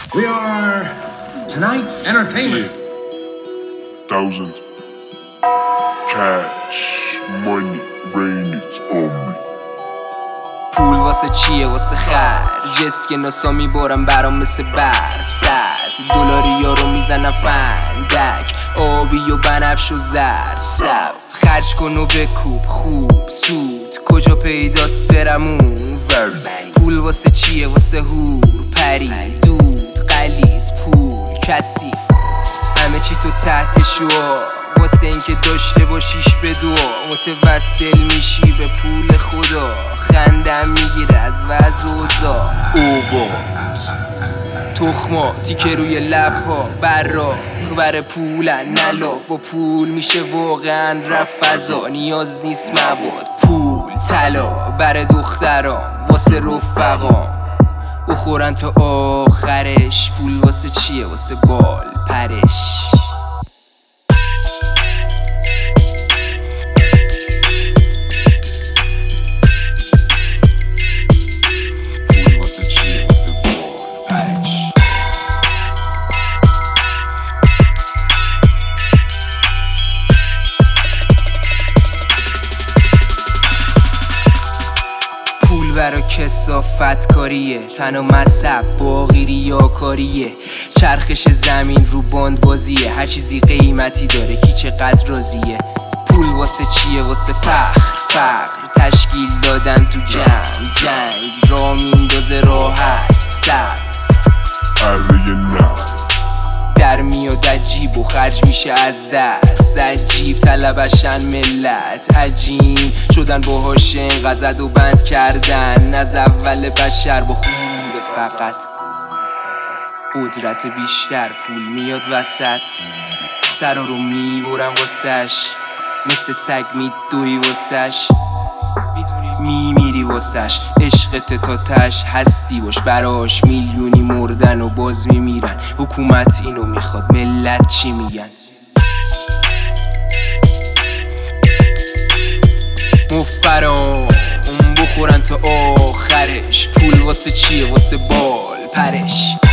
We are tonight's entertainment. 1,000 cash money rain it on me. پول واسه چیه؟ واسه خرج. اسک ناسا میبارم برام مثل برف. سرد دلاریا رو میزنم فندک. آبی و بنفش و زرد سبز. خرج کن و بکوب خوب سود. کجا پیداست برم اون ور. پول واسه چیه؟ واسه هور پری دود قلیز پول کثیف همه چی تو تحت شعار. واسه اینکه داشته باشیش به دعا. متوسل میشی به پول خدا. خندم میگیره از وضع و اوضاع. اوقات تخماتی که روی لبها براق بر پولن نلاف. با پول میشه واقعا رفت فضا. نیاز نیست مواد پول طلا بر دخترام واسه رفقام. بخورن تا آخرش. پول واسه چیه؟ واسه بال پرش. برا کثافت کاریه. تن و مذهب باقی ریاکاریه. چرخش زمین رو باند بازیه. هر چیزی قیمتی داره کی چقدر راضیه. پول واسه چیه؟ واسه فقر تشکیل دادن تو جنگ را میندازه راحت سبز. اره نه در میاد عجیب و خرج میشه از دست. عجیب طلبشن ملت عجیب شدن باهاش اینقدر زد و بند کردن. از اول بشر با خوده فقط قدرت بیشتر. پول میاد وسط سرا رو میبرم واسش. مثل سگ میدوی واسش میمیری واسش. عشقت تا تش هستی باش براش. میلیونی مردن و باز میمیرن. حکومت اینو میخواد ملت چی میگن؟ مفرام بخورن تا آخرش. پول واسه چیه؟ واسه بال پرش.